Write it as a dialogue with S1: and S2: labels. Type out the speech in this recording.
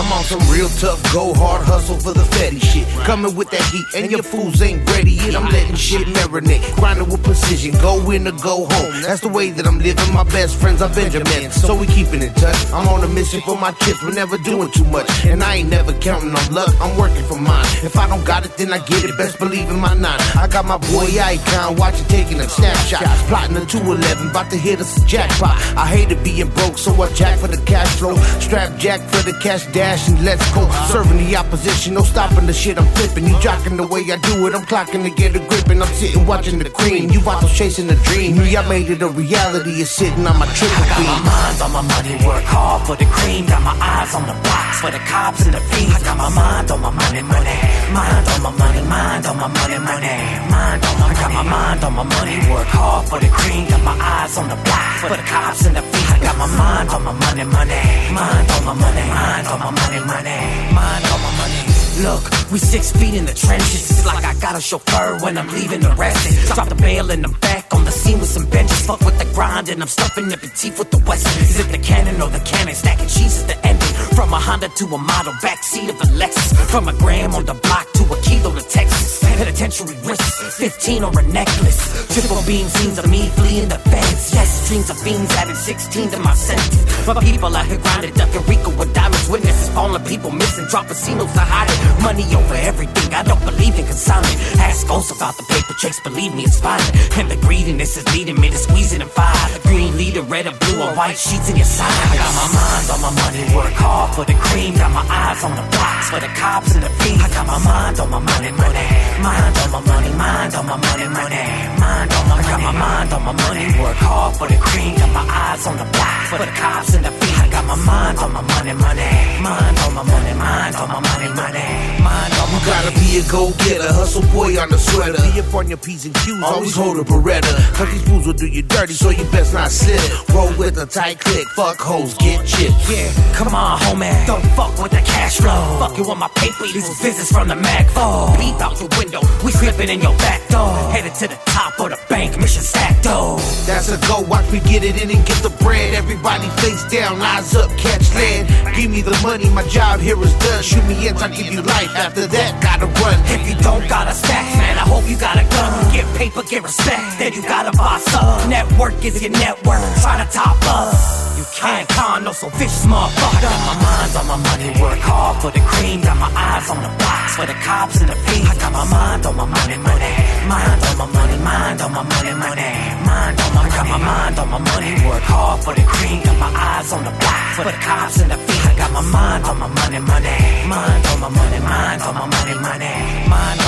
S1: I'm on some real tough, go hard, hustle for the fatty shit. Coming with that heat, and your fools ain't ready yet. I'm letting shit marinate, grinding with precision, go in or go home. That's the way that I'm living. My best friends are Benjamin, so we keeping in touch. I'm on a mission for my chips, we're never doing too much, and I ain't never counting on luck. I'm working for mine. If I don't got it, then I get it. Best believe in my 9. I got my boy Icon, watching taking them snapshots, plotting a 211, about to hit us a jackpot. I hated being broke, so I jack for the cash flow. Strap jack for the cash dash, and let's go. Serving the opposition, no stopping the shit I'm flipping. You jocking the way I do it, I'm clocking to get a grip, and I'm sitting watching the cream. You bottles chasing the dream. Me, I made it a reality. It's sitting on my triple beam.
S2: I got my mind on my money, work hard for the cream. Got my eyes on the box for the cops and the fiends. I got my mind on my money, money. Mind on my money, mind on my money, money. Mind on my, I got my mind on my money, work hard for the cream. Got my eyes on the block for the cops and the fiends. I got my mind on my money, money. Mind on my money, mind on my money, money. Mind on my money. Look, we 6 feet in the trenches. It's like I got a chauffeur when I'm leaving the resting. Drop the bail and I'm back on the scene with some benches. Fuck with the grind and I'm stuffing the petite with the western. Is it the cannon or the cannon? Stacking cheese is the ending. From a Honda to a model, backseat of a Lexus. From a gram on the block to a kilo to Texas. Penitentiary risks, 15 or a necklace. Triple beam scenes of me fleeing the fence. Yes, streams of fiends added 16 to my sentence. My people out here grinding, ducking Rico with diamonds. Witnesses falling, people missing, dropping casinos to hide it. Money over everything, I don't believe in consignment. Ask Ghost about the paper checks, believe me, it's violent. And the greediness is leading me to squeezing and fire. The green leader, red or blue or white sheets in your side. I got my mind on my money, work hard for the cream. Got my eyes on the blocks for the cops and the fiends. I got my mind on my money, money. Mind on my money, mind on my money, money. Mind on my money, I got my mind on my money, work hard for the cream. Got my eyes on the block for the cops and the fiends. I got my mind on my money, money. Mind on my money, mind on my money, money.
S1: You gotta be a go-getter, hustle boy on the sweater. Be up on your P's and Q's, always hold a Beretta. Cause these fools will do you dirty, so you best not slip. Roll with a tight click, fuck hoes, get chipped.
S2: Yeah, come on, homie, don't fuck with the cash flow. Fuck you on my paper, these visits from the Mac. Oh, beep out your window, we slipping in your back door. Headed to the top of the bank, mission stacked though.
S1: That's a go, watch me get it in and get the bread. Everybody face down, eyes up, catch lead. Give me the money, my job here is done. Shoot me in, I give you life. After that, gotta run.
S2: If you don't got a stack, man, I hope you got a gun. Get paper, get respect, then you gotta buy some. Network is your network, try to top us. You can't con, no so vicious motherfucker. Got my mind on my money, work hard for the cream. Got my eyes on the box for the cops and the fiends. I got my mind on my money, money. Mind on my money, mind on my money, money. Mind on my, I got my mind on my money, work hard for the cream. Got my eyes on the block for the cops and the fiends. I got my mind on my money, money. Mind on my money, mind on my money, money. Mind